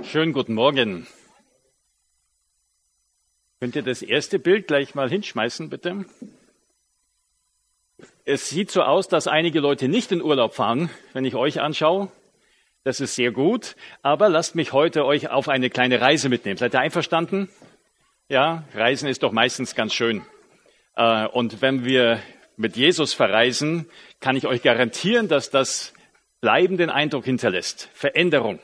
Schönen guten Morgen. Könnt ihr das erste Bild gleich mal hinschmeißen, bitte? Es sieht so aus, dass einige Leute nicht in Urlaub fahren, wenn ich euch anschaue. Das ist sehr gut, aber lasst mich heute euch auf eine kleine Reise mitnehmen. Seid ihr einverstanden? Ja, Reisen ist doch meistens ganz schön. Und wenn wir mit Jesus verreisen, kann ich euch garantieren, dass das bleibenden Eindruck hinterlässt. Veränderung.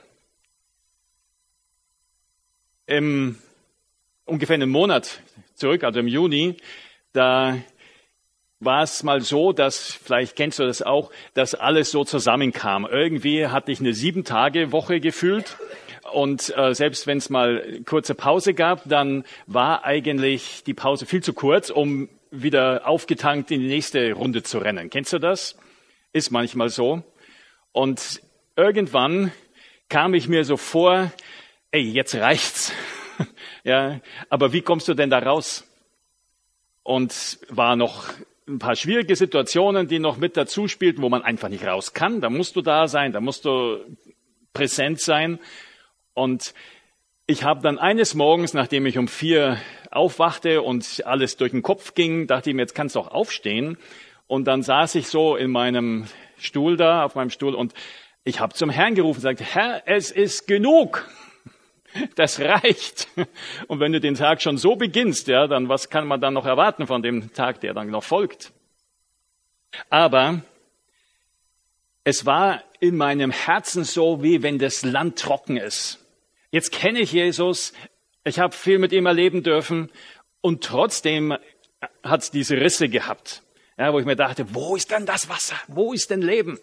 Ungefähr einen Monat zurück, also im Juni, da war es mal so, dass, vielleicht kennst du das auch, dass alles so zusammenkam. Irgendwie hatte ich eine 7-Tage-Woche gefühlt und selbst wenn es mal kurze Pause gab, dann war eigentlich die Pause viel zu kurz, um wieder aufgetankt in die nächste Runde zu rennen. Kennst du das? Ist manchmal so. Und irgendwann kam ich mir so vor, ey, jetzt reicht's. Ja, aber wie kommst du denn da raus? Und war noch ein paar schwierige Situationen, die noch mit dazu spielten, wo man einfach nicht raus kann. Da musst du da sein, da musst du präsent sein. Und ich habe dann eines Morgens, nachdem ich um 4 aufwachte und alles durch den Kopf ging, dachte ich mir, jetzt kannst du auch aufstehen. Und dann saß ich so in meinem Stuhl da, auf meinem Stuhl, und ich habe zum Herrn gerufen und gesagt, Herr, es ist genug. Das reicht. Und wenn du den Tag schon so beginnst, ja, dann was kann man dann noch erwarten von dem Tag, der dann noch folgt? Aber es war in meinem Herzen so, wie wenn das Land trocken ist. Jetzt kenne ich Jesus, ich habe viel mit ihm erleben dürfen und trotzdem hat es diese Risse gehabt, ja, wo ich mir dachte, wo ist denn das Wasser? Wo ist denn Leben?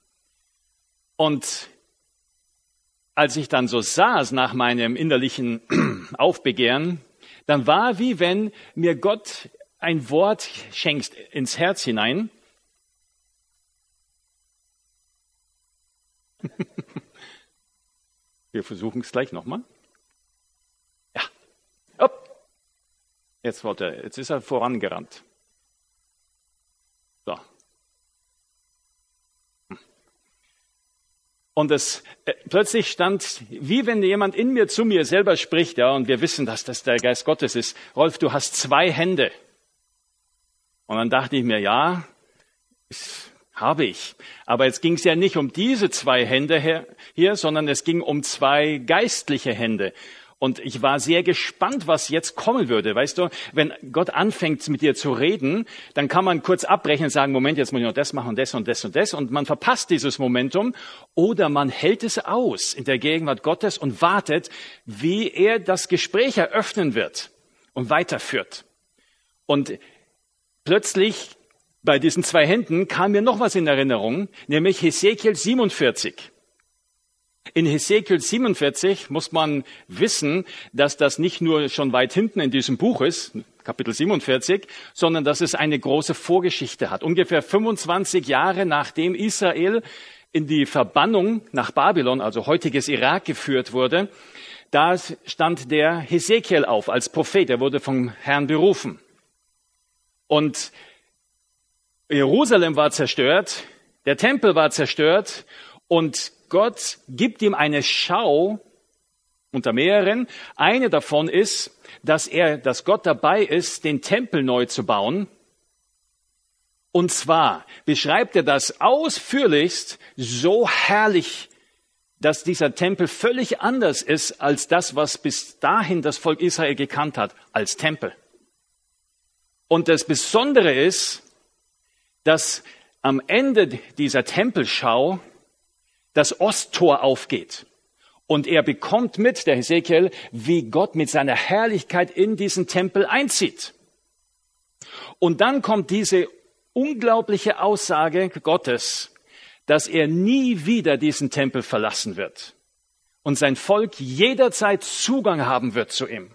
Und als ich dann so saß nach meinem innerlichen Aufbegehren, dann war wie wenn mir Gott ein Wort schenkt ins Herz hinein. Wir versuchen es gleich nochmal. Ja. Hopp. Jetzt ist er vorangerannt. So. Und es plötzlich stand, wie wenn jemand in mir zu mir selber spricht, ja, und wir wissen, dass das der Geist Gottes ist. Rolf, du hast 2 Hände. Und dann dachte ich mir, ja, habe ich. Aber jetzt ging es ja nicht um diese 2 Hände hier, sondern es ging um 2 geistliche Hände. Und ich war sehr gespannt, was jetzt kommen würde. Weißt du, wenn Gott anfängt, mit dir zu reden, dann kann man kurz abbrechen und sagen, Moment, jetzt muss ich noch das machen und das und das und das. Und man verpasst dieses Momentum. Oder man hält es aus in der Gegenwart Gottes und wartet, wie er das Gespräch eröffnen wird und weiterführt. Und plötzlich bei diesen 2 Händen kam mir noch was in Erinnerung, nämlich Hesekiel 47. In Hesekiel 47 muss man wissen, dass das nicht nur schon weit hinten in diesem Buch ist, Kapitel 47, sondern dass es eine große Vorgeschichte hat. Ungefähr 25 Jahre nachdem Israel in die Verbannung nach Babylon, also heutiges Irak, geführt wurde, da stand der Hesekiel auf als Prophet. Er wurde vom Herrn berufen. Und Jerusalem war zerstört, der Tempel war zerstört und Gott gibt ihm eine Schau unter mehreren. Eine davon ist, dass Gott dabei ist, den Tempel neu zu bauen. Und zwar beschreibt er das ausführlichst so herrlich, dass dieser Tempel völlig anders ist als das, was bis dahin das Volk Israel gekannt hat, als Tempel. Und das Besondere ist, dass am Ende dieser Tempelschau das Osttor aufgeht. Und er bekommt mit, der Hesekiel, wie Gott mit seiner Herrlichkeit in diesen Tempel einzieht. Und dann kommt diese unglaubliche Aussage Gottes, dass er nie wieder diesen Tempel verlassen wird und sein Volk jederzeit Zugang haben wird zu ihm.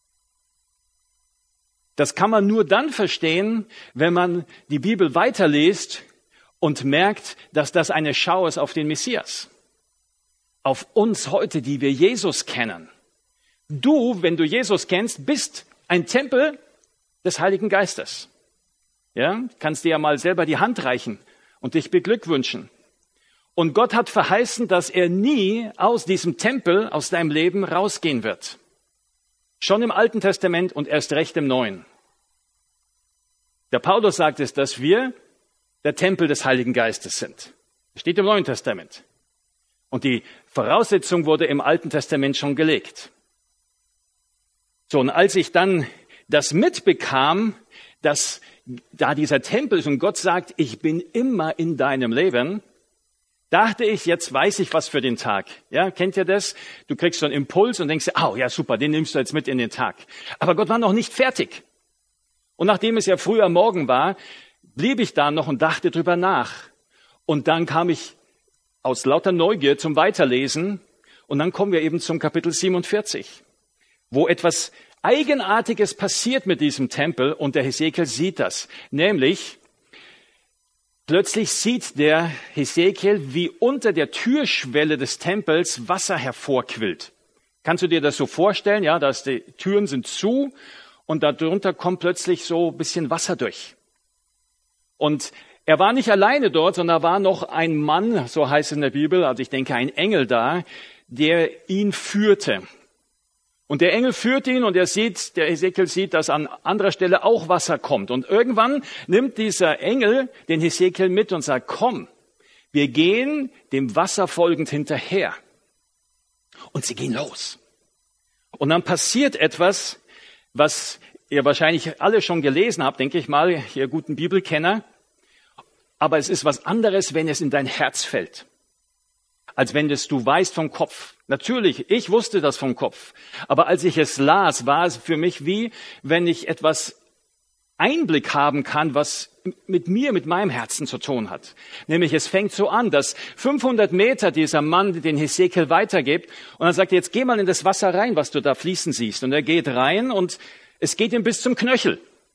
Das kann man nur dann verstehen, wenn man die Bibel weiterliest und merkt, dass das eine Schau ist auf den Messias. Auf uns heute, die wir Jesus kennen. Du, wenn du Jesus kennst, bist ein Tempel des Heiligen Geistes. Ja, kannst dir ja mal selber die Hand reichen und dich beglückwünschen. Und Gott hat verheißen, dass er nie aus diesem Tempel, aus deinem Leben rausgehen wird. Schon im Alten Testament und erst recht im Neuen. Der Paulus sagt es, dass wir der Tempel des Heiligen Geistes sind. Das steht im Neuen Testament. Und die Voraussetzung wurde im Alten Testament schon gelegt. So, und als ich dann das mitbekam, dass da dieser Tempel ist und Gott sagt, ich bin immer in deinem Leben, dachte ich, jetzt weiß ich was für den Tag. Ja, kennt ihr das? Du kriegst so einen Impuls und denkst, oh ja, super, den nimmst du jetzt mit in den Tag. Aber Gott war noch nicht fertig. Und nachdem es ja früh am Morgen war, blieb ich da noch und dachte drüber nach. Und dann kam ich aus lauter Neugier zum Weiterlesen und dann kommen wir eben zum Kapitel 47, wo etwas Eigenartiges passiert mit diesem Tempel und der Hesekiel sieht das. Nämlich, plötzlich sieht der Hesekiel, wie unter der Türschwelle des Tempels Wasser hervorquillt. Kannst du dir das so vorstellen? Ja, dass die Türen sind zu und darunter kommt plötzlich so ein bisschen Wasser durch. Und er war nicht alleine dort, sondern da war noch ein Mann, so heißt es in der Bibel, also ich denke ein Engel da, der ihn führte. Und der Engel führt ihn und der Hesekiel sieht, dass an anderer Stelle auch Wasser kommt. Und irgendwann nimmt dieser Engel den Hesekiel mit und sagt, komm, wir gehen dem Wasser folgend hinterher. Und sie gehen los. Und dann passiert etwas, was ihr wahrscheinlich alle schon gelesen habt, denke ich mal, ihr guten Bibelkenner. Aber es ist was anderes, wenn es in dein Herz fällt, als wenn du weißt vom Kopf. Natürlich, ich wusste das vom Kopf. Aber als ich es las, war es für mich wie, wenn ich etwas Einblick haben kann, was mit mir, mit meinem Herzen zu tun hat. Nämlich, es fängt so an, dass 500 Meter dieser Mann den Hesekiel weitergibt und dann sagt er, jetzt geh mal in das Wasser rein, was du da fließen siehst. Und er geht rein und es geht ihm bis zum Knöchel.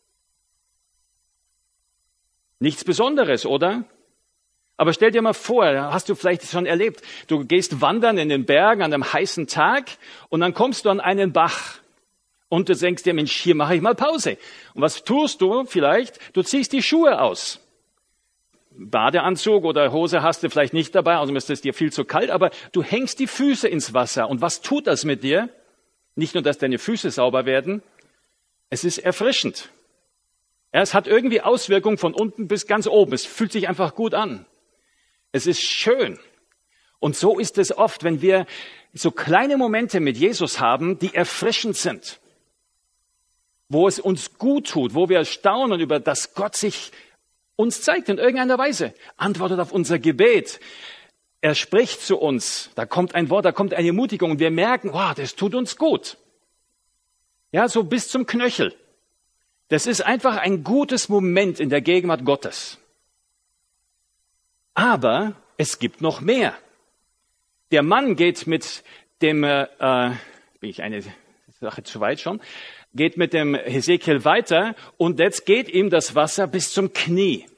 Nichts Besonderes, oder? Aber stell dir mal vor, hast du vielleicht schon erlebt, du gehst wandern in den Bergen an einem heißen Tag und dann kommst du an einen Bach und du denkst dir, Mensch, hier mache ich mal Pause. Und was tust du vielleicht? Du ziehst die Schuhe aus. Badeanzug oder Hose hast du vielleicht nicht dabei, also ist es dir viel zu kalt, aber du hängst die Füße ins Wasser. Und was tut das mit dir? Nicht nur, dass deine Füße sauber werden, es ist erfrischend. Ja, es hat irgendwie Auswirkungen von unten bis ganz oben. Es fühlt sich einfach gut an. Es ist schön. Und so ist es oft, wenn wir so kleine Momente mit Jesus haben, die erfrischend sind. Wo es uns gut tut, wo wir staunen über, dass Gott sich uns zeigt in irgendeiner Weise, antwortet auf unser Gebet. Er spricht zu uns, da kommt ein Wort, da kommt eine Ermutigung und wir merken, wow, das tut uns gut. Ja, so bis zum Knöchel. Das ist einfach ein gutes Moment in der Gegenwart Gottes. Aber es gibt noch mehr. Der Mann geht mit dem, bin ich eine Sache zu weit schon, geht mit dem Hesekiel weiter und jetzt geht ihm das Wasser bis zum Knie.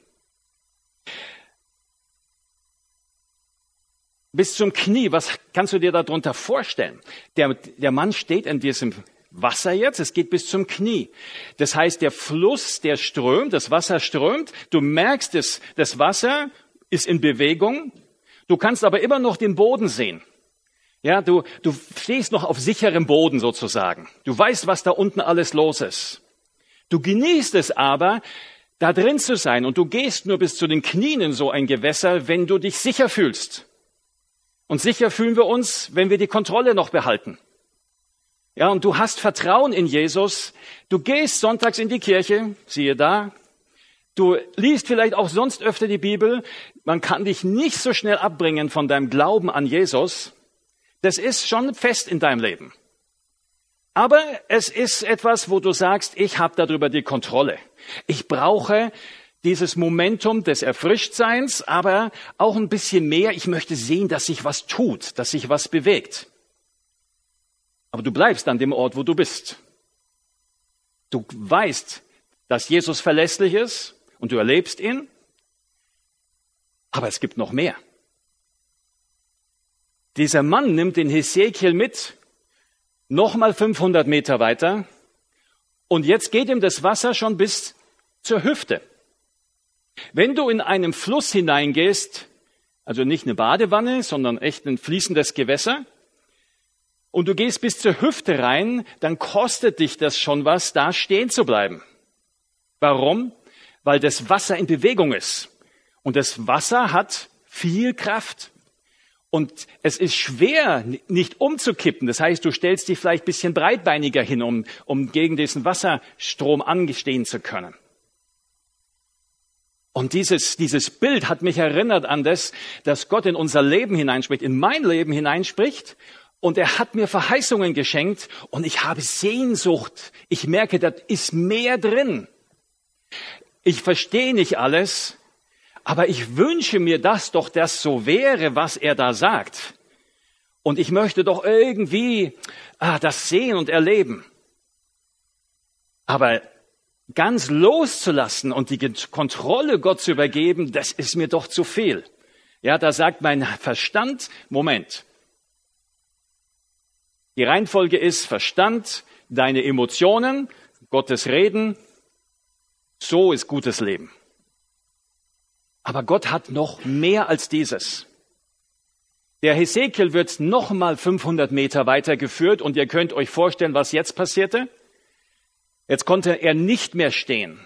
Bis zum Knie, was kannst du dir darunter vorstellen? Der Mann steht in diesem Wasser jetzt, es geht bis zum Knie. Das heißt, der Fluss, der strömt, das Wasser strömt, du merkst es, das Wasser ist in Bewegung, du kannst aber immer noch den Boden sehen. Ja, du stehst noch auf sicherem Boden sozusagen. Du weißt, was da unten alles los ist. Du genießt es aber, da drin zu sein und du gehst nur bis zu den Knien in so ein Gewässer, wenn du dich sicher fühlst. Und sicher fühlen wir uns, wenn wir die Kontrolle noch behalten. Ja, und du hast Vertrauen in Jesus. Du gehst sonntags in die Kirche, siehe da. Du liest vielleicht auch sonst öfter die Bibel. Man kann dich nicht so schnell abbringen von deinem Glauben an Jesus. Das ist schon fest in deinem Leben. Aber es ist etwas, wo du sagst, ich habe darüber die Kontrolle. Ich brauche dieses Momentum des Erfrischtseins, aber auch ein bisschen mehr. Ich möchte sehen, dass sich was tut, dass sich was bewegt. Aber du bleibst an dem Ort, wo du bist. Du weißt, dass Jesus verlässlich ist und du erlebst ihn. Aber es gibt noch mehr. Dieser Mann nimmt den Hesekiel mit, nochmal 500 Meter weiter. Und jetzt geht ihm das Wasser schon bis zur Hüfte. Wenn du in einem Fluss hineingehst, Also nicht eine Badewanne, sondern echt ein fließendes Gewässer. Und du gehst bis zur Hüfte rein, dann kostet dich das schon was, da stehen zu bleiben. Warum? Weil das Wasser in Bewegung ist. Und das Wasser hat viel Kraft. Und es ist schwer, nicht umzukippen. Das heißt, du stellst dich vielleicht ein bisschen breitbeiniger hin, um gegen diesen Wasserstrom angestehen zu können. Und dieses Bild hat mich erinnert an das, dass Gott in unser Leben hineinspricht, in mein Leben hineinspricht. Und er hat mir Verheißungen geschenkt und ich habe Sehnsucht. Ich merke, da ist mehr drin. Ich verstehe nicht alles, aber ich wünsche mir dass das so wäre, was er da sagt. Und ich möchte doch irgendwie das sehen und erleben. Aber ganz loszulassen und die Kontrolle Gott zu übergeben, das ist mir doch zu viel. Ja, da sagt mein Verstand, Moment. Die Reihenfolge ist Verstand, deine Emotionen, Gottes Reden. So ist gutes Leben. Aber Gott hat noch mehr als dieses. Der Hesekiel wird noch mal 500 Meter weitergeführt und ihr könnt euch vorstellen, was jetzt passierte. Jetzt konnte er nicht mehr stehen.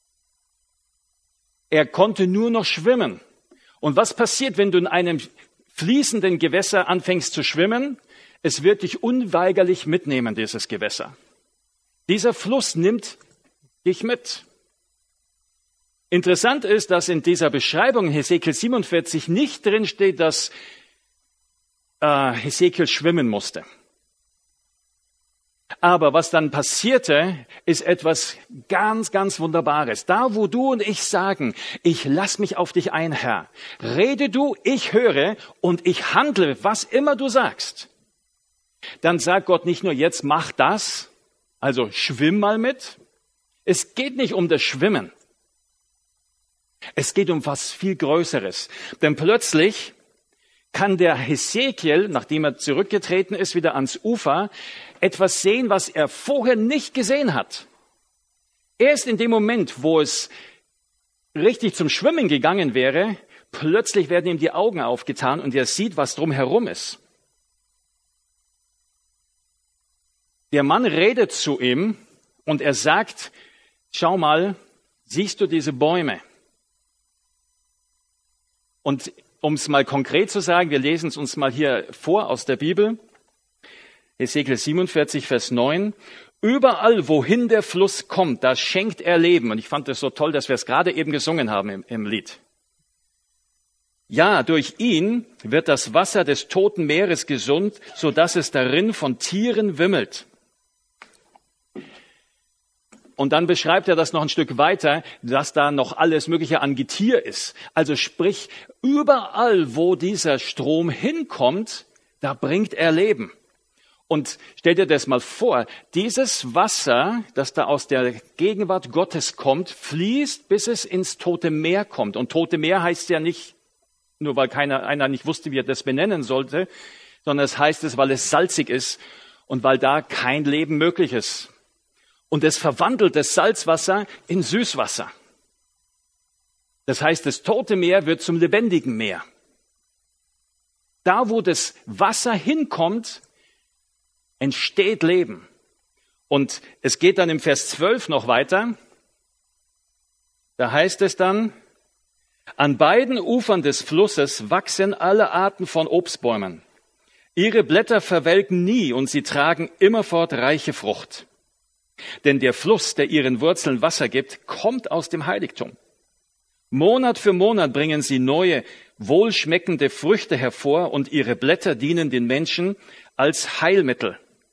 Er konnte nur noch schwimmen. Und was passiert, wenn du in einem fließenden Gewässer anfängst zu schwimmen? Es wird dich unweigerlich mitnehmen, dieses Gewässer. Dieser Fluss nimmt dich mit. Interessant ist, dass in dieser Beschreibung in Hesekiel 47 nicht drin steht, dass Hesekiel schwimmen musste. Aber was dann passierte, ist etwas ganz, ganz Wunderbares. Da, wo du und ich sagen, ich lass mich auf dich ein, Herr. Rede du, ich höre und ich handle, was immer du sagst. Dann sagt Gott nicht nur, jetzt mach das, also schwimm mal mit. Es geht nicht um das Schwimmen. Es geht um was viel Größeres. Denn plötzlich kann der Hesekiel, nachdem er zurückgetreten ist, wieder ans Ufer, etwas sehen, was er vorher nicht gesehen hat. Erst in dem Moment, wo es richtig zum Schwimmen gegangen wäre, plötzlich werden ihm die Augen aufgetan und er sieht, was drumherum ist. Der Mann redet zu ihm und er sagt, schau mal, siehst du diese Bäume? Und um es mal konkret zu sagen, wir lesen es uns mal hier vor aus der Bibel. Hesekiel 47, Vers 9. Überall, wohin der Fluss kommt, da schenkt er Leben. Und ich fand es so toll, dass wir es gerade eben gesungen haben im Lied. Ja, durch ihn wird das Wasser des Toten Meeres gesund, so dass es darin von Tieren wimmelt. Und dann beschreibt er das noch ein Stück weiter, dass da noch alles Mögliche an Getier ist. Also sprich, überall, wo dieser Strom hinkommt, da bringt er Leben. Und stell dir das mal vor, dieses Wasser, das da aus der Gegenwart Gottes kommt, fließt, bis es ins Tote Meer kommt. Und Tote Meer heißt ja nicht, nur weil einer nicht wusste, wie er das benennen sollte, sondern es heißt es, weil es salzig ist und weil da kein Leben möglich ist. Und es verwandelt das Salzwasser in Süßwasser. Das heißt, das Tote Meer wird zum lebendigen Meer. Da, wo das Wasser hinkommt, entsteht Leben. Und es geht dann im Vers 12 noch weiter. Da heißt es dann, an beiden Ufern des Flusses wachsen alle Arten von Obstbäumen. Ihre Blätter verwelken nie und sie tragen immerfort reiche Frucht. Denn der Fluss, der ihren Wurzeln Wasser gibt, kommt aus dem Heiligtum. Monat für Monat bringen sie neue, wohlschmeckende Früchte hervor und ihre Blätter dienen den Menschen als Heilmittel.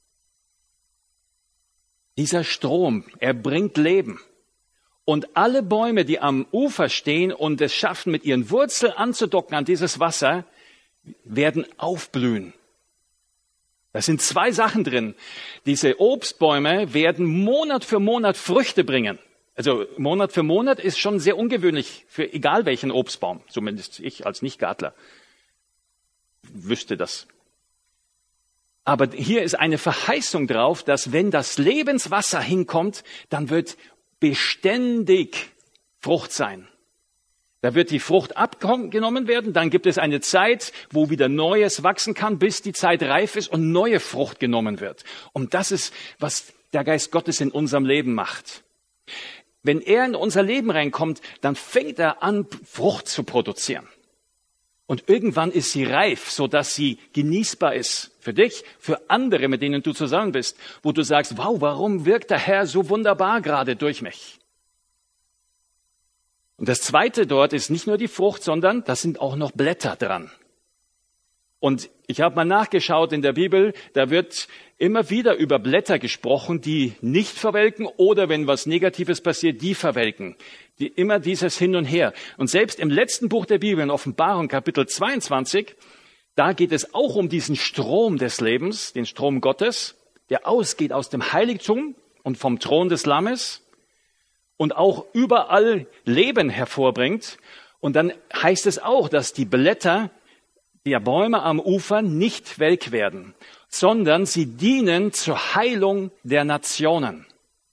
Dieser Strom, er bringt Leben. Und alle Bäume, die am Ufer stehen und es schaffen, mit ihren Wurzeln anzudocken an dieses Wasser, werden aufblühen. Da sind zwei Sachen drin. Diese Obstbäume werden Monat für Monat Früchte bringen. Also Monat für Monat ist schon sehr ungewöhnlich für egal welchen Obstbaum. Zumindest ich als Nicht-Gartler wüsste das. Aber hier ist eine Verheißung drauf, dass wenn das Lebenswasser hinkommt, dann wird beständig Frucht sein. Da wird die Frucht abgenommen werden, dann gibt es eine Zeit, wo wieder Neues wachsen kann, bis die Zeit reif ist und neue Frucht genommen wird. Und das ist, was der Geist Gottes in unserem Leben macht. Wenn er in unser Leben reinkommt, dann fängt er an, Frucht zu produzieren. Und irgendwann ist sie reif, sodass sie genießbar ist für dich, für andere, mit denen du zusammen bist, wo du sagst, wow, warum wirkt der Herr so wunderbar gerade durch mich? Und das Zweite dort ist nicht nur die Frucht, sondern da sind auch noch Blätter dran. Und ich habe mal nachgeschaut in der Bibel, da wird immer wieder über Blätter gesprochen, die nicht verwelken oder wenn was Negatives passiert, die verwelken. Immer dieses Hin und Her. Und selbst im letzten Buch der Bibel, in Offenbarung Kapitel 22, da geht es auch um diesen Strom des Lebens, den Strom Gottes, der ausgeht aus dem Heiligtum und vom Thron des Lammes und auch überall Leben hervorbringt. Und dann heißt es auch, dass die Blätter der Bäume am Ufer nicht welk werden, sondern sie dienen zur Heilung der Nationen,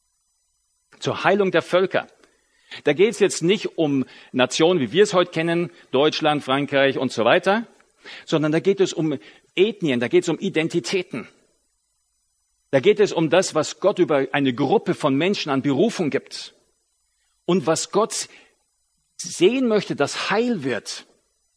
zur Heilung der Völker. Da geht es jetzt nicht um Nationen, wie wir es heute kennen, Deutschland, Frankreich und so weiter, sondern da geht es um Ethnien, da geht es um Identitäten. Da geht es um das, was Gott über eine Gruppe von Menschen an Berufung gibt und was Gott sehen möchte, dass Heil wird.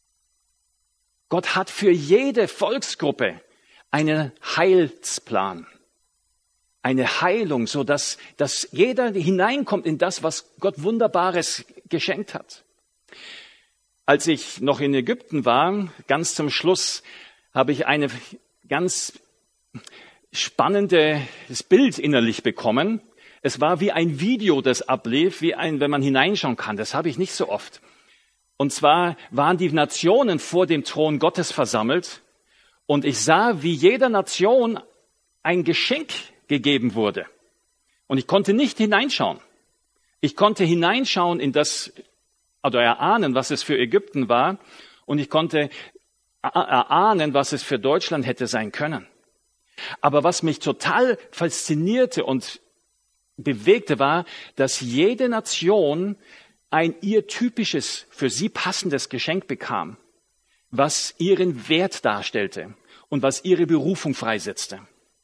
Gott hat für jede Volksgruppe einen Heilsplan, eine Heilung, so dass jeder hineinkommt in das, was Gott Wunderbares geschenkt hat. Als ich noch in Ägypten war, ganz zum Schluss, habe ich eine ganz spannendes Bild innerlich bekommen. Es war wie ein Video, das ablief, wenn man hineinschauen kann. Das habe ich nicht so oft. Und zwar waren die Nationen vor dem Thron Gottes versammelt und ich sah, wie jeder Nation ein Geschenk gegeben wurde. Und ich konnte nicht hineinschauen. Ich konnte hineinschauen in das, oder erahnen, was es für Ägypten war und ich konnte erahnen, was es für Deutschland hätte sein können. Aber was mich total faszinierte und bewegte war, dass jede Nation ein ihr typisches, für sie passendes Geschenk bekam, was ihren Wert darstellte und was ihre Berufung freisetzte.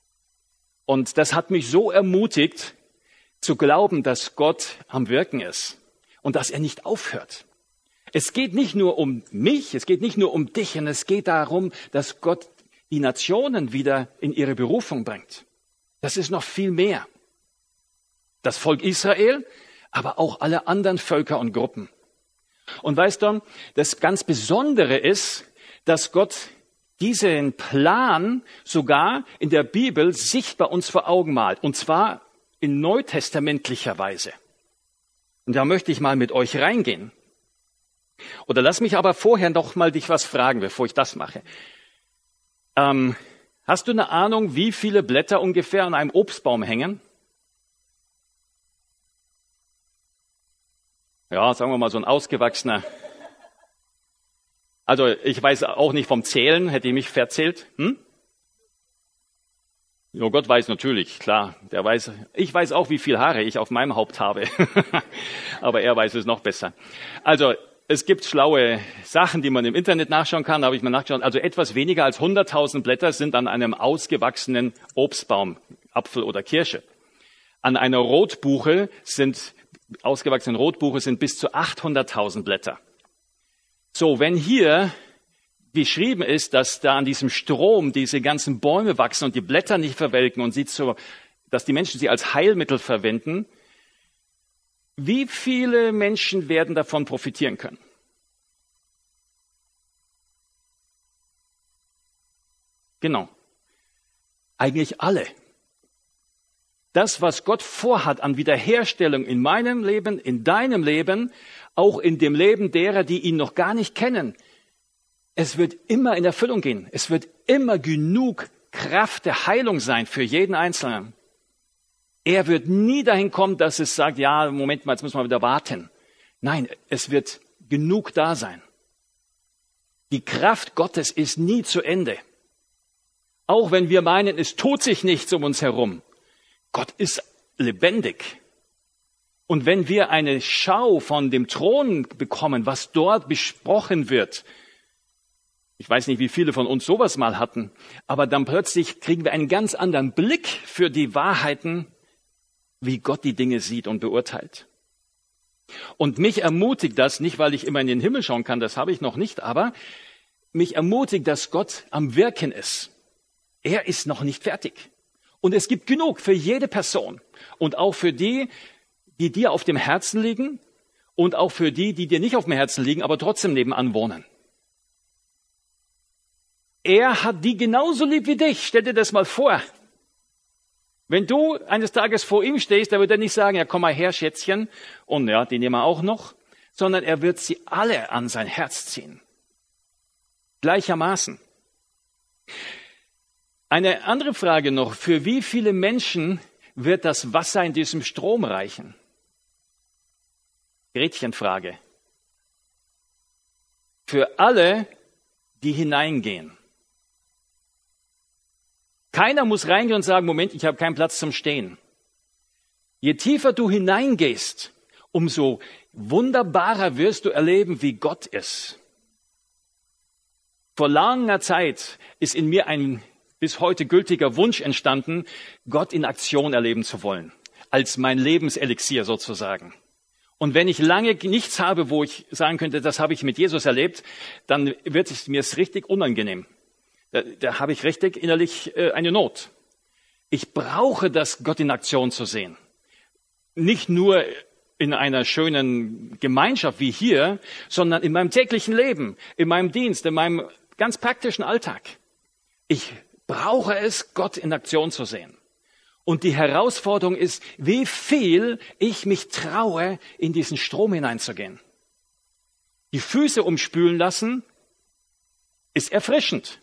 Und das hat mich so ermutigt, zu glauben, dass Gott am Wirken ist und dass er nicht aufhört. Es geht nicht nur um mich, es geht nicht nur um dich, und es geht darum, dass Gott die Nationen wieder in ihre Berufung bringt. Das ist noch viel mehr. Das Volk Israel, aber auch alle anderen Völker und Gruppen. Und weißt du, das ganz Besondere ist, dass Gott diesen Plan sogar in der Bibel sichtbar uns vor Augen malt. Und zwar in neutestamentlicher Weise. Und da möchte ich mal mit euch reingehen. Oder lass mich aber vorher noch mal dich was fragen, bevor ich das mache. Hast du eine Ahnung, wie viele Blätter ungefähr an einem Obstbaum hängen? Ja, sagen wir mal so ein ausgewachsener. Also ich weiß auch nicht vom Zählen, hätte ich mich verzählt. Ja, Gott weiß natürlich, klar. Ich weiß auch, wie viel Haare ich auf meinem Haupt habe. Aber er weiß es noch besser. Also es gibt schlaue Sachen, die man im Internet nachschauen kann, da habe ich mal nachgeschaut. Also etwas weniger als 100.000 Blätter sind an einem ausgewachsenen Obstbaum, Apfel oder Kirsche. An einer Rotbuche ausgewachsenen Rotbuche sind bis zu 800.000 Blätter. So, wenn hier beschrieben ist, dass da an diesem Strom diese ganzen Bäume wachsen und die Blätter nicht verwelken und dass die Menschen sie als Heilmittel verwenden, wie viele Menschen werden davon profitieren können? Genau. Eigentlich alle. Das, was Gott vorhat an Wiederherstellung in meinem Leben, in deinem Leben, auch in dem Leben derer, die ihn noch gar nicht kennen, es wird immer in Erfüllung gehen. Es wird immer genug Kraft der Heilung sein für jeden Einzelnen. Er wird nie dahin kommen, dass es sagt, ja, Moment mal, jetzt müssen wir wieder warten. Nein, es wird genug da sein. Die Kraft Gottes ist nie zu Ende. Auch wenn wir meinen, es tut sich nichts um uns herum. Gott ist lebendig. Und wenn wir eine Schau von dem Thron bekommen, was dort besprochen wird, ich weiß nicht, wie viele von uns sowas mal hatten, aber dann plötzlich kriegen wir einen ganz anderen Blick für die Wahrheiten, wie Gott die Dinge sieht und beurteilt. Und mich ermutigt das, nicht weil ich immer in den Himmel schauen kann, das habe ich noch nicht, aber mich ermutigt, dass Gott am Wirken ist. Er ist noch nicht fertig. Und es gibt genug für jede Person und auch für die, die dir auf dem Herzen liegen und auch für die, die dir nicht auf dem Herzen liegen, aber trotzdem nebenan wohnen. Er hat die genauso lieb wie dich. Stell dir das mal vor. Wenn du eines Tages vor ihm stehst, dann wird er nicht sagen, ja, komm mal her, Schätzchen, und ja, die nehmen wir auch noch, sondern er wird sie alle an sein Herz ziehen. Gleichermaßen. Eine andere Frage noch. Für wie viele Menschen wird das Wasser in diesem Strom reichen? Gretchenfrage. Für alle, die hineingehen. Keiner muss reingehen und sagen, Moment, ich habe keinen Platz zum Stehen. Je tiefer du hineingehst, umso wunderbarer wirst du erleben, wie Gott ist. Vor langer Zeit ist in mir ein bis heute gültiger Wunsch entstanden, Gott in Aktion erleben zu wollen. Als mein Lebenselixier sozusagen. Und wenn ich lange nichts habe, wo ich sagen könnte, das habe ich mit Jesus erlebt, dann wird es mir richtig unangenehm. Da habe ich richtig innerlich eine Not. Ich brauche das, Gott in Aktion zu sehen. Nicht nur in einer schönen Gemeinschaft wie hier, sondern in meinem täglichen Leben, in meinem Dienst, in meinem ganz praktischen Alltag. Ich brauche es, Gott in Aktion zu sehen. Und die Herausforderung ist, wie viel ich mich traue, in diesen Strom hineinzugehen. Die Füße umspülen lassen ist erfrischend.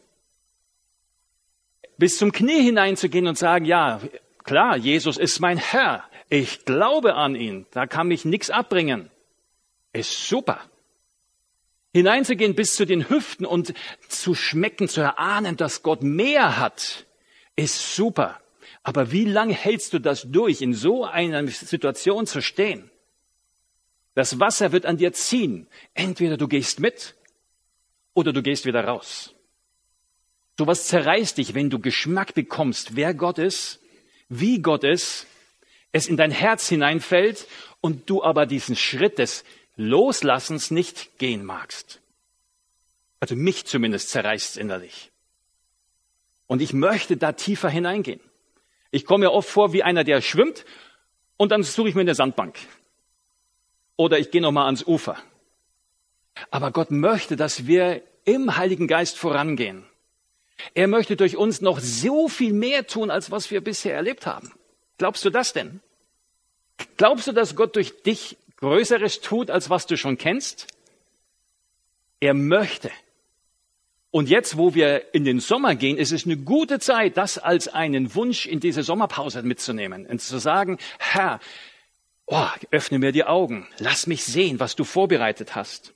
Bis zum Knie hineinzugehen und sagen, ja, klar, Jesus ist mein Herr. Ich glaube an ihn. Da kann mich nichts abbringen. Ist super. Hineinzugehen bis zu den Hüften und zu schmecken, zu erahnen, dass Gott mehr hat, ist super. Aber wie lange hältst du das durch, in so einer Situation zu stehen? Das Wasser wird an dir ziehen. Entweder du gehst mit oder du gehst wieder raus. Sowas zerreißt dich, wenn du Geschmack bekommst, wer Gott ist, wie Gott ist, es in dein Herz hineinfällt und du aber diesen Schritt des Loslassens nicht gehen magst. Also mich zumindest zerreißt es innerlich. Und ich möchte da tiefer hineingehen. Ich komme mir oft vor wie einer, der schwimmt und dann suche ich mir eine Sandbank. Oder ich gehe nochmal ans Ufer. Aber Gott möchte, dass wir im Heiligen Geist vorangehen. Er möchte durch uns noch so viel mehr tun, als was wir bisher erlebt haben. Glaubst du das denn? Glaubst du, dass Gott durch dich Größeres tut, als was du schon kennst? Er möchte. Und jetzt, wo wir in den Sommer gehen, ist es eine gute Zeit, das als einen Wunsch in diese Sommerpause mitzunehmen und zu sagen, Herr, öffne mir die Augen, lass mich sehen, was du vorbereitet hast.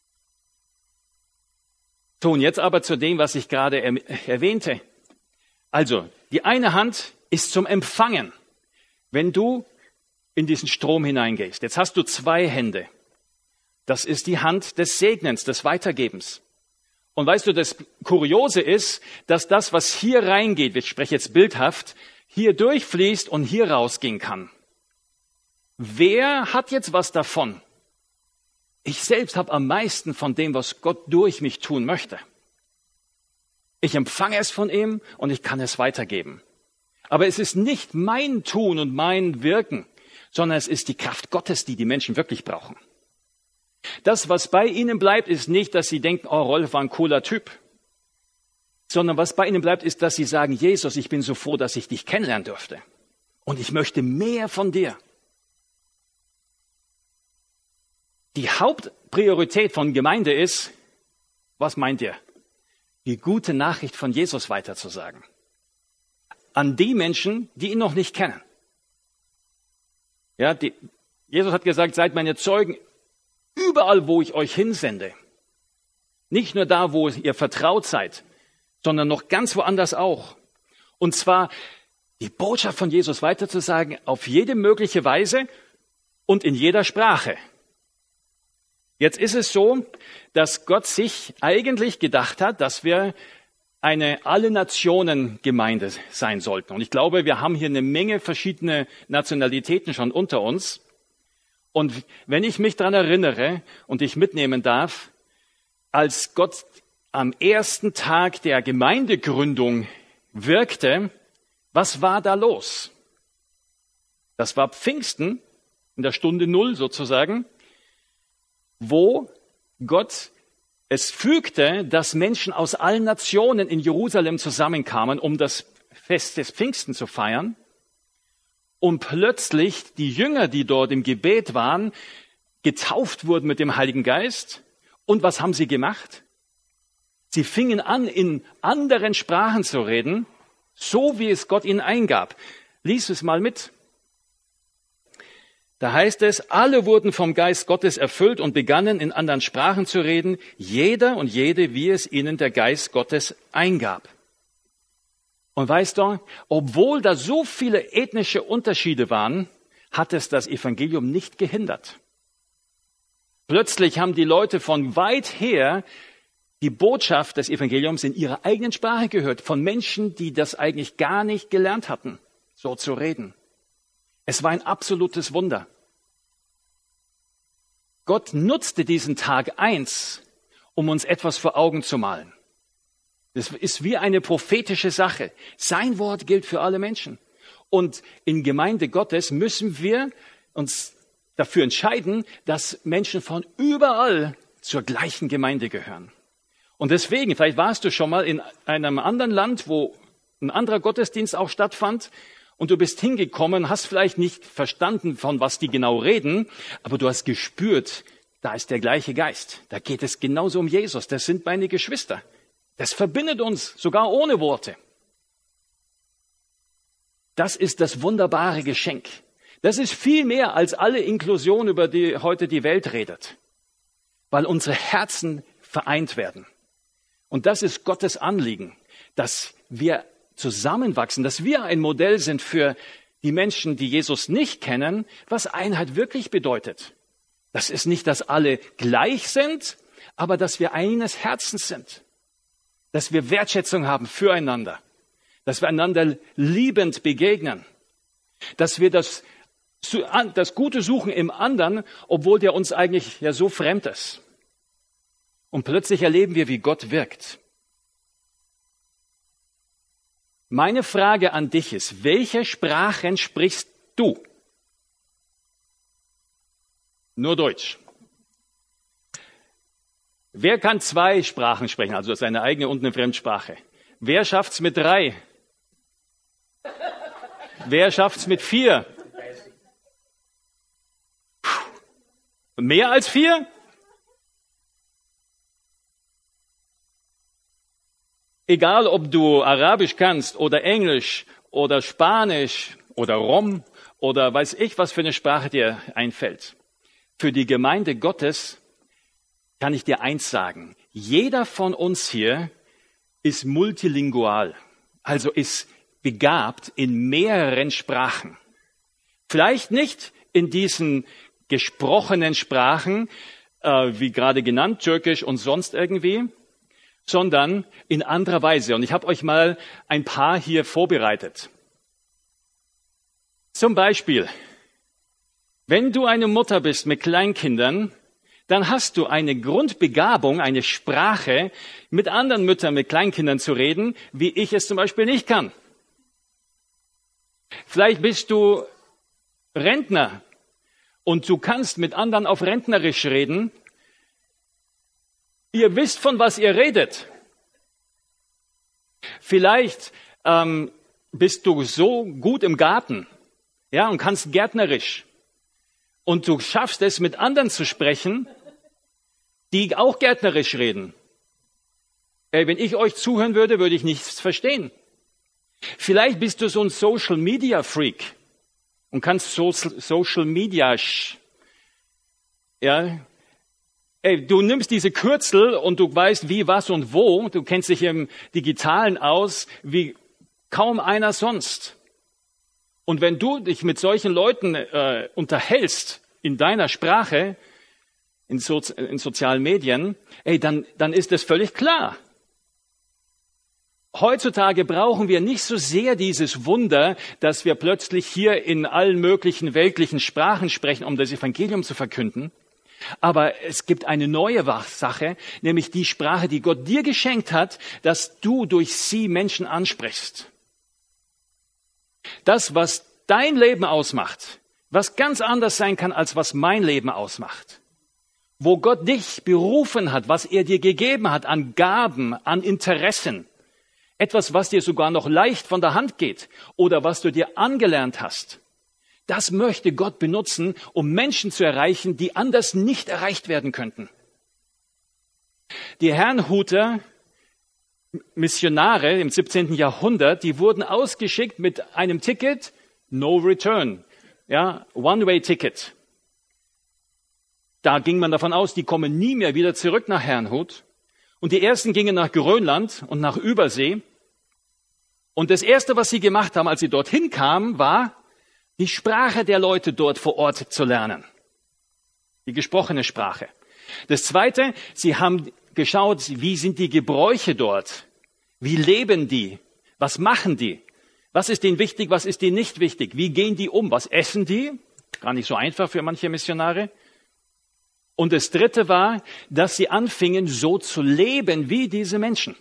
So, und jetzt aber zu dem, was ich gerade erwähnte. Also, die eine Hand ist zum Empfangen, wenn du in diesen Strom hineingehst. Jetzt hast du zwei Hände. Das ist die Hand des Segnens, des Weitergebens. Und weißt du, das Kuriose ist, dass das, was hier reingeht, ich spreche jetzt bildhaft, hier durchfließt und hier rausgehen kann. Wer hat jetzt was davon? Ich selbst habe am meisten von dem, was Gott durch mich tun möchte. Ich empfange es von ihm und ich kann es weitergeben. Aber es ist nicht mein Tun und mein Wirken, sondern es ist die Kraft Gottes, die die Menschen wirklich brauchen. Das, was bei ihnen bleibt, ist nicht, dass sie denken, oh, Rolf war ein cooler Typ. Sondern was bei ihnen bleibt, ist, dass sie sagen, Jesus, ich bin so froh, dass ich dich kennenlernen durfte. Und ich möchte mehr von dir. Die Hauptpriorität von Gemeinde ist, was meint ihr? Die gute Nachricht von Jesus weiterzusagen. An die Menschen, die ihn noch nicht kennen. Ja, Jesus hat gesagt, seid meine Zeugen überall, wo ich euch hinsende. Nicht nur da, wo ihr vertraut seid, sondern noch ganz woanders auch. Und zwar die Botschaft von Jesus weiterzusagen auf jede mögliche Weise und in jeder Sprache. Jetzt ist es so, dass Gott sich eigentlich gedacht hat, dass wir eine Alle-Nationen-Gemeinde sein sollten. Und ich glaube, wir haben hier eine Menge verschiedene Nationalitäten schon unter uns. Und wenn ich mich daran erinnere und dich mitnehmen darf, als Gott am ersten Tag der Gemeindegründung wirkte, was war da los? Das war Pfingsten, in der Stunde Null sozusagen, wo Gott es fügte, dass Menschen aus allen Nationen in Jerusalem zusammenkamen, um das Fest des Pfingsten zu feiern. Und plötzlich die Jünger, die dort im Gebet waren, getauft wurden mit dem Heiligen Geist. Und was haben sie gemacht? Sie fingen an, in anderen Sprachen zu reden, so wie es Gott ihnen eingab. Lies es mal mit. Da heißt es, alle wurden vom Geist Gottes erfüllt und begannen in anderen Sprachen zu reden, jeder und jede, wie es ihnen der Geist Gottes eingab. Und weißt du, obwohl da so viele ethnische Unterschiede waren, hat es das Evangelium nicht gehindert. Plötzlich haben die Leute von weit her die Botschaft des Evangeliums in ihrer eigenen Sprache gehört, von Menschen, die das eigentlich gar nicht gelernt hatten, so zu reden. Es war ein absolutes Wunder. Gott nutzte diesen Tag 1, um uns etwas vor Augen zu malen. Das ist wie eine prophetische Sache. Sein Wort gilt für alle Menschen. Und in Gemeinde Gottes müssen wir uns dafür entscheiden, dass Menschen von überall zur gleichen Gemeinde gehören. Und deswegen, vielleicht warst du schon mal in einem anderen Land, wo ein anderer Gottesdienst auch stattfand, und du bist hingekommen, hast vielleicht nicht verstanden, von was die genau reden, aber du hast gespürt, da ist der gleiche Geist. Da geht es genauso um Jesus. Das sind meine Geschwister. Das verbindet uns, sogar ohne Worte. Das ist das wunderbare Geschenk. Das ist viel mehr als alle Inklusion, über die heute die Welt redet, weil unsere Herzen vereint werden. Und das ist Gottes Anliegen, dass wir zusammenwachsen, dass wir ein Modell sind für die Menschen, die Jesus nicht kennen, was Einheit wirklich bedeutet. Das ist nicht, dass alle gleich sind, aber dass wir eines Herzens sind. Dass wir Wertschätzung haben füreinander. Dass wir einander liebend begegnen. Dass wir das Gute suchen im anderen, obwohl der uns eigentlich ja so fremd ist. Und plötzlich erleben wir, wie Gott wirkt. Meine Frage an dich ist, welche Sprachen sprichst du? Nur Deutsch. Wer kann 2 Sprachen sprechen, also seine eigene und eine Fremdsprache? Wer schafft's mit 3? Wer schafft's mit 4? Mehr als 4? Egal, ob du Arabisch kannst oder Englisch oder Spanisch oder Rom oder weiß ich, was für eine Sprache dir einfällt. Für die Gemeinde Gottes kann ich dir eins sagen. Jeder von uns hier ist multilingual, also ist begabt in mehreren Sprachen. Vielleicht nicht in diesen gesprochenen Sprachen, wie gerade genannt, Türkisch und sonst irgendwie, sondern in anderer Weise. Und ich habe euch mal ein paar hier vorbereitet. Zum Beispiel, wenn du eine Mutter bist mit Kleinkindern, dann hast du eine Grundbegabung, eine Sprache, mit anderen Müttern mit Kleinkindern zu reden, wie ich es zum Beispiel nicht kann. Vielleicht bist du Rentner und du kannst mit anderen auf Rentnerisch reden. Ihr wisst, von was ihr redet. Vielleicht bist du so gut im Garten, ja, und kannst gärtnerisch. Und du schaffst es, mit anderen zu sprechen, die auch gärtnerisch reden. Wenn ich euch zuhören würde, würde ich nichts verstehen. Vielleicht bist du so ein Social Media Freak und kannst Social Media, ja. Du nimmst diese Kürzel und du weißt wie, was und wo. Du kennst dich im Digitalen aus wie kaum einer sonst. Und wenn du dich mit solchen Leuten unterhältst, in deiner Sprache, in sozialen Medien, dann ist das völlig klar. Heutzutage brauchen wir nicht so sehr dieses Wunder, dass wir plötzlich hier in allen möglichen weltlichen Sprachen sprechen, um das Evangelium zu verkünden. Aber es gibt eine neue Sache, nämlich die Sprache, die Gott dir geschenkt hat, dass du durch sie Menschen ansprichst. Das, was dein Leben ausmacht, was ganz anders sein kann, als was mein Leben ausmacht. Wo Gott dich berufen hat, was er dir gegeben hat an Gaben, an Interessen. Etwas, was dir sogar noch leicht von der Hand geht oder was du dir angelernt hast. Das möchte Gott benutzen, um Menschen zu erreichen, die anders nicht erreicht werden könnten. Die Herrnhuter Missionare im 17. Jahrhundert, die wurden ausgeschickt mit einem Ticket, no return, ja, One-Way-Ticket. Da ging man davon aus, die kommen nie mehr wieder zurück nach Herrnhut. Und die ersten gingen nach Grönland und nach Übersee. Und das Erste, was sie gemacht haben, als sie dorthin kamen, war, die Sprache der Leute dort vor Ort zu lernen. Die gesprochene Sprache. Das Zweite, sie haben geschaut, wie sind die Gebräuche dort? Wie leben die? Was machen die? Was ist denen wichtig, was ist denen nicht wichtig? Wie gehen die um? Was essen die? Gar nicht so einfach für manche Missionare. Und das Dritte war, dass sie anfingen, so zu leben wie diese Menschen.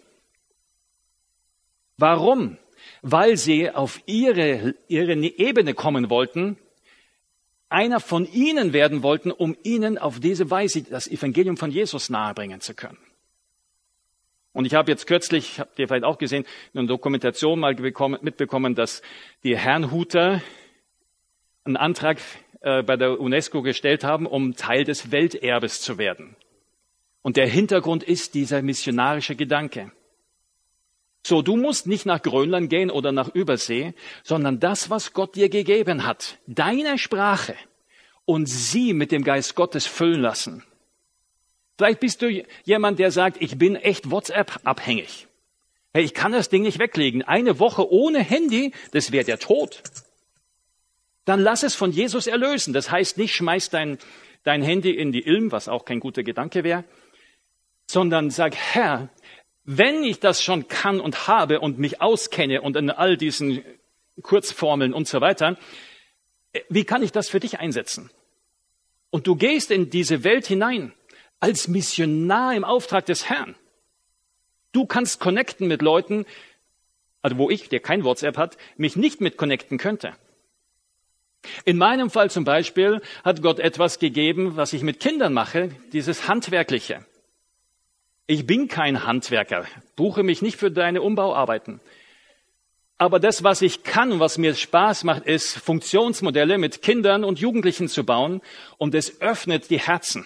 Warum? Weil sie auf ihre Ebene kommen wollten, einer von ihnen werden wollten, um ihnen auf diese Weise das Evangelium von Jesus nahebringen zu können. Und ich habe jetzt kürzlich, habt ihr vielleicht auch gesehen, in einer Dokumentation mal mitbekommen, dass die Herrnhuter einen Antrag bei der UNESCO gestellt haben, um Teil des Welterbes zu werden. Und der Hintergrund ist dieser missionarische Gedanke. So, du musst nicht nach Grönland gehen oder nach Übersee, sondern das, was Gott dir gegeben hat, deine Sprache, und sie mit dem Geist Gottes füllen lassen. Vielleicht bist du jemand, der sagt, ich bin echt WhatsApp-abhängig. Hey, ich kann das Ding nicht weglegen. Eine Woche ohne Handy, das wäre der Tod. Dann lass es von Jesus erlösen. Das heißt nicht, schmeiß dein Handy in die Ilm, was auch kein guter Gedanke wäre, sondern sag, Herr, wenn ich das schon kann und habe und mich auskenne und in all diesen Kurzformeln und so weiter, wie kann ich das für dich einsetzen? Und du gehst in diese Welt hinein als Missionar im Auftrag des Herrn. Du kannst connecten mit Leuten, also wo ich, der kein WhatsApp hat, mich nicht mit connecten könnte. In meinem Fall zum Beispiel hat Gott etwas gegeben, was ich mit Kindern mache, dieses Handwerkliche. Ich bin kein Handwerker, buche mich nicht für deine Umbauarbeiten. Aber das, was ich kann und was mir Spaß macht, ist, Funktionsmodelle mit Kindern und Jugendlichen zu bauen. Und es öffnet die Herzen.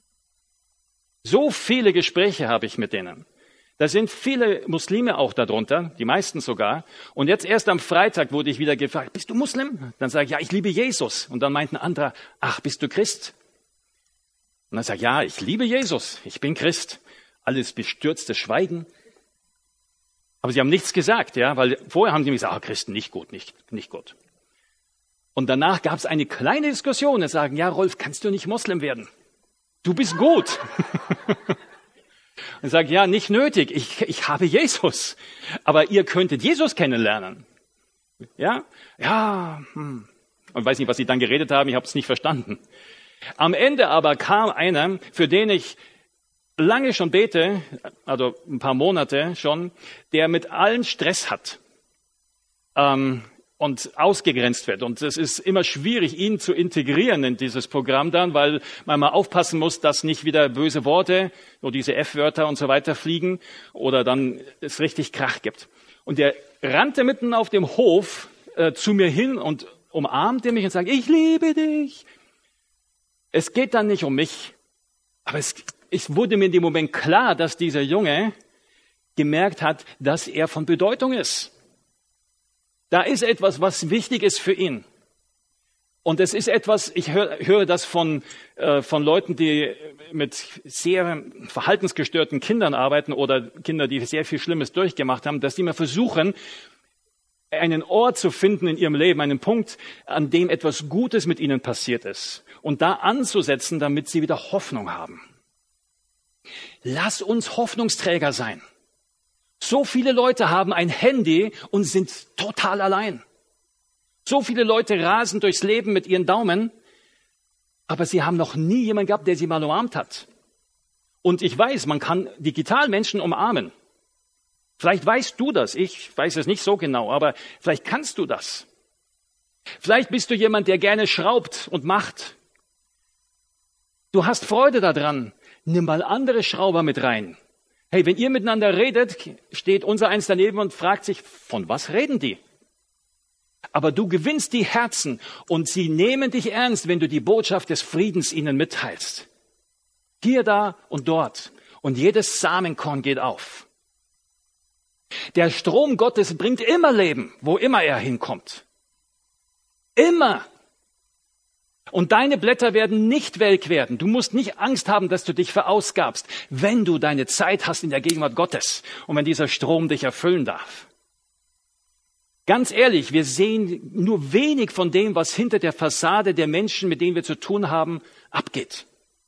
So viele Gespräche habe ich mit denen. Da sind viele Muslime auch darunter, die meisten sogar. Und jetzt erst am Freitag wurde ich wieder gefragt, bist du Muslim? Dann sage ich, ja, ich liebe Jesus. Und dann meint ein anderer, ach, bist du Christ? Und dann sage ich, ja, ich liebe Jesus, ich bin Christ. Alles bestürztes Schweigen. Aber sie haben nichts gesagt, ja, weil vorher haben sie mir gesagt, Christen, nicht gut, nicht gut. Und danach gab es eine kleine Diskussion, und sagen, ja, Rolf, kannst du nicht Moslem werden? Du bist gut. Und sage, ja, nicht nötig, ich habe Jesus. Aber ihr könntet Jesus kennenlernen. Ja. Und weiß nicht, was sie dann geredet haben, ich habe es nicht verstanden. Am Ende aber kam einer, für den ich lange schon bete, also ein paar Monate schon, der mit allen Stress hat und ausgegrenzt wird. Und es ist immer schwierig, ihn zu integrieren in dieses Programm dann, weil man mal aufpassen muss, dass nicht wieder böse Worte, so diese F-Wörter und so weiter fliegen oder dann es richtig Krach gibt. Und der rannte mitten auf dem Hof zu mir hin und umarmte mich und sagte, ich liebe dich. Es geht dann nicht um mich, aber es wurde mir in dem Moment klar, dass dieser Junge gemerkt hat, dass er von Bedeutung ist. Da ist etwas, was wichtig ist für ihn. Und es ist etwas, ich höre das von Leuten, die mit sehr verhaltensgestörten Kindern arbeiten oder Kinder, die sehr viel Schlimmes durchgemacht haben, dass die mal versuchen, einen Ort zu finden in ihrem Leben, einen Punkt, an dem etwas Gutes mit ihnen passiert ist und da anzusetzen, damit sie wieder Hoffnung haben. Lass uns Hoffnungsträger sein. So viele Leute haben ein Handy und sind total allein. So viele Leute rasen durchs Leben mit ihren Daumen, aber sie haben noch nie jemanden gehabt, der sie mal umarmt hat. Und ich weiß, man kann digital Menschen umarmen. Vielleicht weißt du das, ich weiß es nicht so genau, aber vielleicht kannst du das. Vielleicht bist du jemand, der gerne schraubt und macht. Du hast Freude daran, nimm mal andere Schrauber mit rein. Hey, wenn ihr miteinander redet, steht unser eins daneben und fragt sich, von was reden die? Aber du gewinnst die Herzen und sie nehmen dich ernst, wenn du die Botschaft des Friedens ihnen mitteilst. Hier, da und dort. Und jedes Samenkorn geht auf. Der Strom Gottes bringt immer Leben, wo immer er hinkommt. Immer. Und deine Blätter werden nicht welk werden. Du musst nicht Angst haben, dass du dich verausgabst, wenn du deine Zeit hast in der Gegenwart Gottes und wenn dieser Strom dich erfüllen darf. Ganz ehrlich, wir sehen nur wenig von dem, was hinter der Fassade der Menschen, mit denen wir zu tun haben, abgeht.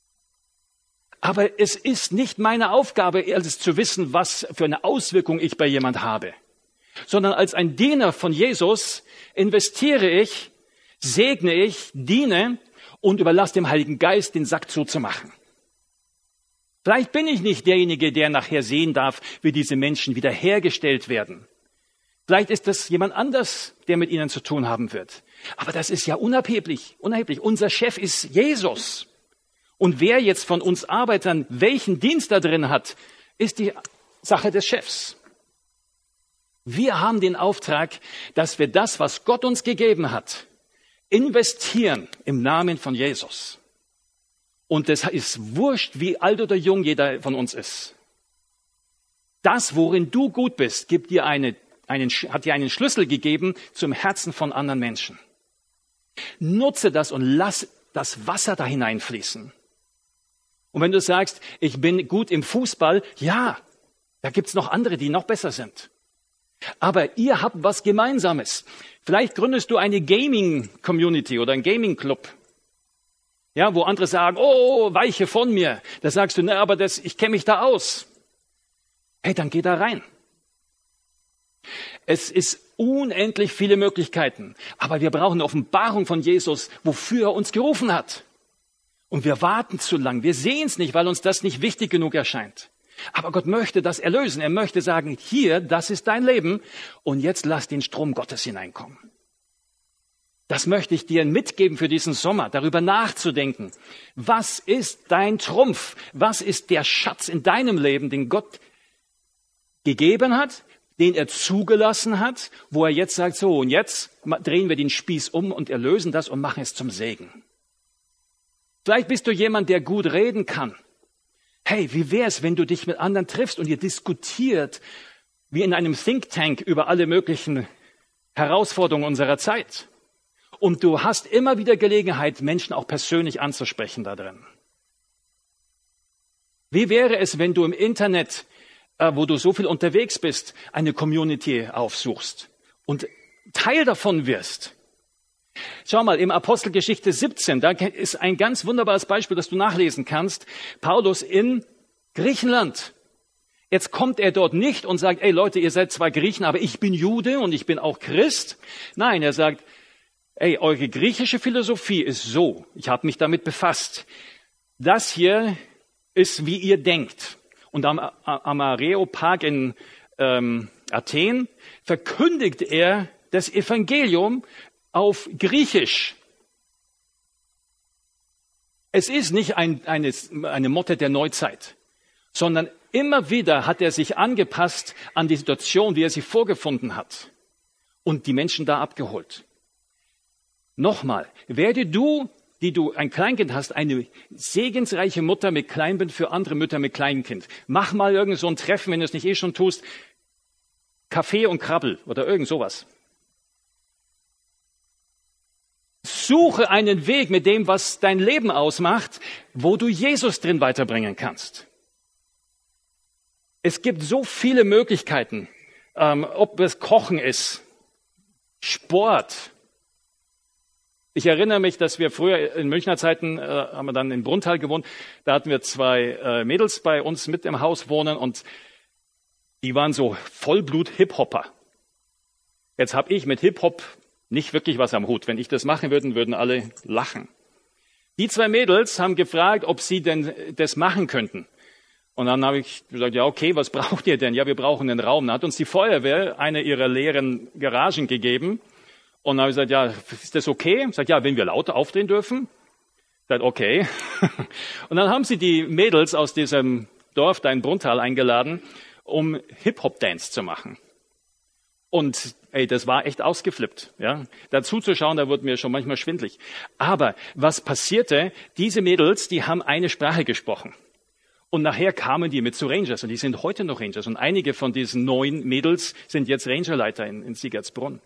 Aber es ist nicht meine Aufgabe, alles zu wissen, was für eine Auswirkung ich bei jemand habe, sondern als ein Diener von Jesus investiere ich, segne ich, diene und überlasse dem Heiligen Geist, den Sack zuzumachen. Vielleicht bin ich nicht derjenige, der nachher sehen darf, wie diese Menschen wiederhergestellt werden. Vielleicht ist das jemand anders, der mit ihnen zu tun haben wird. Aber das ist ja unerheblich. Unser Chef ist Jesus. Und wer jetzt von uns Arbeitern welchen Dienst da drin hat, ist die Sache des Chefs. Wir haben den Auftrag, dass wir das, was Gott uns gegeben hat, investieren im Namen von Jesus. Und es ist wurscht, wie alt oder jung jeder von uns ist. Das, worin du gut bist, hat dir einen Schlüssel gegeben zum Herzen von anderen Menschen. Nutze das und lass das Wasser da hineinfließen. Und wenn du sagst, ich bin gut im Fußball, ja, da gibt's noch andere, die noch besser sind. Aber ihr habt was Gemeinsames. Vielleicht gründest du eine Gaming-Community oder einen Gaming-Club. Ja, wo andere sagen, oh, weiche von mir. Da sagst du, na, aber ich kenne mich da aus. Hey, dann geh da rein. Es ist unendlich viele Möglichkeiten. Aber wir brauchen eine Offenbarung von Jesus, wofür er uns gerufen hat. Und wir warten zu lang. Wir sehen es nicht, weil uns das nicht wichtig genug erscheint. Aber Gott möchte das erlösen. Er möchte sagen, hier, das ist dein Leben. Und jetzt lass den Strom Gottes hineinkommen. Das möchte ich dir mitgeben für diesen Sommer, darüber nachzudenken. Was ist dein Trumpf? Was ist der Schatz in deinem Leben, den Gott gegeben hat, den er zugelassen hat, wo er jetzt sagt, so, und jetzt drehen wir den Spieß um und erlösen das und machen es zum Segen. Vielleicht bist du jemand, der gut reden kann. Hey, wie wär's, wenn du dich mit anderen triffst und ihr diskutiert, wie in einem Think Tank über alle möglichen Herausforderungen unserer Zeit? Und du hast immer wieder Gelegenheit, Menschen auch persönlich anzusprechen da drin. Wie wäre es, wenn du im Internet, wo du so viel unterwegs bist, eine Community aufsuchst und Teil davon wirst? Schau mal, im Apostelgeschichte 17, da ist ein ganz wunderbares Beispiel, das du nachlesen kannst. Paulus in Griechenland. Jetzt kommt er dort nicht und sagt, ey Leute, ihr seid zwar Griechen, aber ich bin Jude und ich bin auch Christ. Nein, er sagt, ey, eure griechische Philosophie ist so, ich habe mich damit befasst. Das hier ist, wie ihr denkt. Und am Areopag in Athen verkündigt er das Evangelium auf Griechisch. Es ist nicht eine Motte der Neuzeit, sondern immer wieder hat er sich angepasst an die Situation, wie er sie vorgefunden hat und die Menschen da abgeholt. Nochmal, werde du, die du ein Kleinkind hast, eine segensreiche Mutter mit Kleinkind für andere Mütter mit Kleinkind. Mach mal irgend so ein Treffen, wenn du es nicht eh schon tust, Kaffee und Krabbel oder irgend sowas. Suche einen Weg mit dem, was dein Leben ausmacht, wo du Jesus drin weiterbringen kannst. Es gibt so viele Möglichkeiten, ob es Kochen ist. Sport. Ich erinnere mich, dass wir früher in Münchner Zeiten, haben wir dann in Brunnthal gewohnt, da hatten wir 2 Mädels bei uns mit im Haus wohnen und die waren so Vollblut-Hip-Hopper. Jetzt habe ich mit Hip-Hop nicht wirklich was am Hut. Wenn ich das machen würde, würden alle lachen. Die 2 Mädels haben gefragt, ob sie denn das machen könnten. Und dann habe ich gesagt, ja okay, was braucht ihr denn? Ja, wir brauchen einen Raum. Dann hat uns die Feuerwehr eine ihrer leeren Garagen gegeben. Und dann habe ich gesagt, ja, ist das okay? Ich sage, ja, wenn wir lauter aufdrehen dürfen. Ich sage, okay. Und dann haben sie die Mädels aus diesem Dorf da in Brunnthal eingeladen, um Hip-Hop-Dance zu machen. Und das war echt ausgeflippt. Ja, dazu zu schauen, da wurde mir schon manchmal schwindlig. Aber was passierte? Diese Mädels, die haben eine Sprache gesprochen. Und nachher kamen die mit zu Rangers und die sind heute noch Rangers. Und einige von diesen 9 Mädels sind jetzt Rangerleiter in Siegertsbrunn.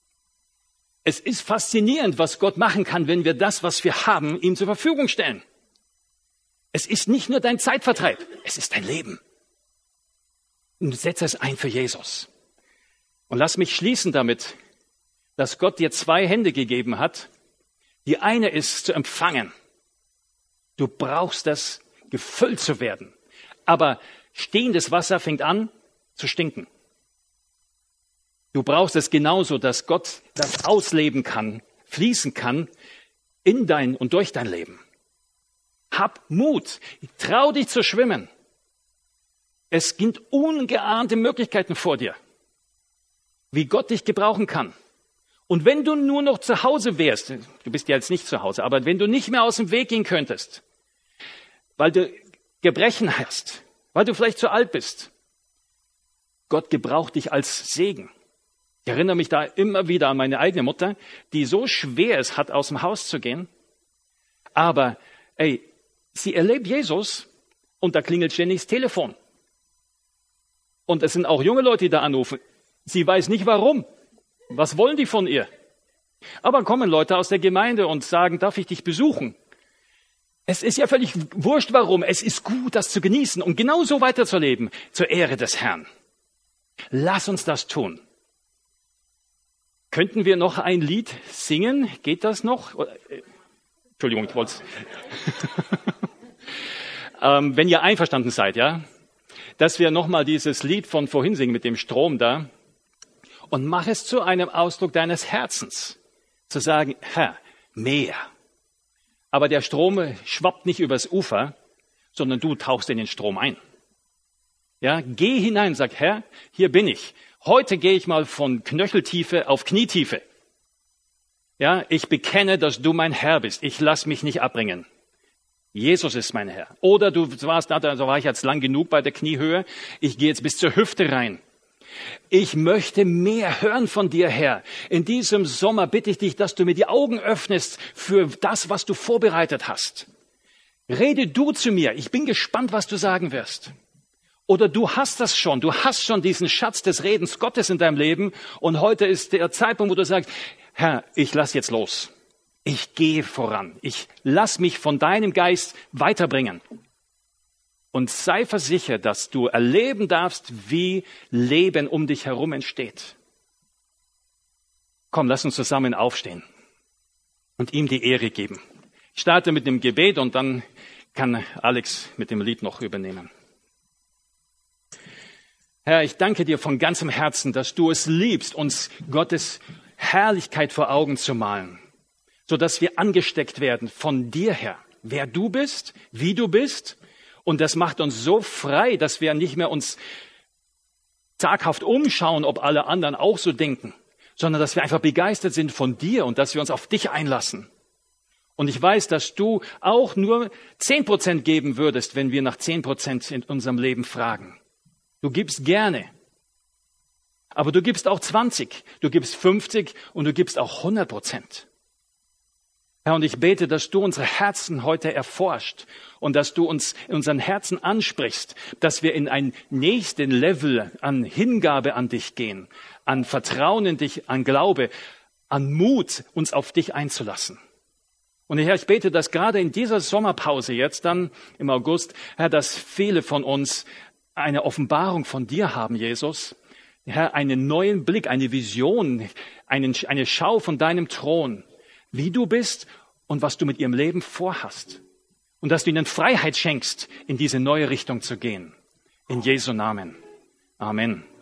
Es ist faszinierend, was Gott machen kann, wenn wir das, was wir haben, ihm zur Verfügung stellen. Es ist nicht nur dein Zeitvertreib, es ist dein Leben. Und setze es ein für Jesus. Und lass mich schließen damit, dass Gott dir 2 Hände gegeben hat. Die eine ist zu empfangen. Du brauchst das, gefüllt zu werden. Aber stehendes Wasser fängt an zu stinken. Du brauchst es genauso, dass Gott das ausleben kann, fließen kann in dein und durch dein Leben. Hab Mut, trau dich zu schwimmen. Es gibt ungeahnte Möglichkeiten vor dir, wie Gott dich gebrauchen kann. Und wenn du nur noch zu Hause wärst, du bist ja jetzt nicht zu Hause, aber wenn du nicht mehr aus dem Weg gehen könntest, weil du Gebrechen hast, weil du vielleicht zu alt bist, Gott gebraucht dich als Segen. Ich erinnere mich da immer wieder an meine eigene Mutter, die so schwer es hat, aus dem Haus zu gehen. Aber sie erlebt Jesus und da klingelt ständig das Telefon. Und es sind auch junge Leute, die da anrufen. Sie weiß nicht warum. Was wollen die von ihr? Aber kommen Leute aus der Gemeinde und sagen, darf ich dich besuchen? Es ist ja völlig wurscht warum. Es ist gut, das zu genießen und genau so weiterzuleben, zur Ehre des Herrn. Lass uns das tun. Könnten wir noch ein Lied singen? Geht das noch? Entschuldigung, ich wollte wenn ihr einverstanden seid, ja, dass wir nochmal dieses Lied von vorhin singen mit dem Strom da und mach es zu einem Ausdruck deines Herzens, zu sagen, Herr, mehr. Aber der Strom schwappt nicht übers Ufer, sondern du tauchst in den Strom ein. Ja, geh hinein, sag, Herr, hier bin ich. Heute gehe ich mal von Knöcheltiefe auf Knietiefe. Ja, ich bekenne, dass du mein Herr bist. Ich lass mich nicht abbringen. Jesus ist mein Herr. Oder du warst da, so war ich jetzt lang genug bei der Kniehöhe. Ich gehe jetzt bis zur Hüfte rein. Ich möchte mehr hören von dir, Herr. In diesem Sommer bitte ich dich, dass du mir die Augen öffnest für das, was du vorbereitet hast. Rede du zu mir. Ich bin gespannt, was du sagen wirst. Oder du hast das schon. Du hast schon diesen Schatz des Redens Gottes in deinem Leben. Und heute ist der Zeitpunkt, wo du sagst, Herr, ich lass jetzt los. Ich gehe voran. Ich lass mich von deinem Geist weiterbringen. Und sei versichert, dass du erleben darfst, wie Leben um dich herum entsteht. Komm, lass uns zusammen aufstehen und ihm die Ehre geben. Ich starte mit dem Gebet und dann kann Alex mit dem Lied noch übernehmen. Herr, ich danke dir von ganzem Herzen, dass du es liebst, uns Gottes Herrlichkeit vor Augen zu malen, sodass wir angesteckt werden von dir her, wer du bist, wie du bist. Und das macht uns so frei, dass wir nicht mehr uns zaghaft umschauen, ob alle anderen auch so denken, sondern dass wir einfach begeistert sind von dir und dass wir uns auf dich einlassen. Und ich weiß, dass du auch nur 10% geben würdest, wenn wir nach 10% in unserem Leben fragen. Du gibst gerne, aber du gibst auch 20, du gibst 50 und du gibst auch 100%. Herr, und ich bete, dass du unsere Herzen heute erforscht und dass du uns in unseren Herzen ansprichst, dass wir in einen nächsten Level an Hingabe an dich gehen, an Vertrauen in dich, an Glaube, an Mut, uns auf dich einzulassen. Und Herr, ich bete, dass gerade in dieser Sommerpause jetzt dann im August, Herr, dass viele von uns eine Offenbarung von dir haben, Jesus, Herr, einen neuen Blick, eine Vision, eine Schau von deinem Thron, wie du bist und was du mit ihrem Leben vorhast. Und dass du ihnen Freiheit schenkst, in diese neue Richtung zu gehen. In Jesu Namen. Amen.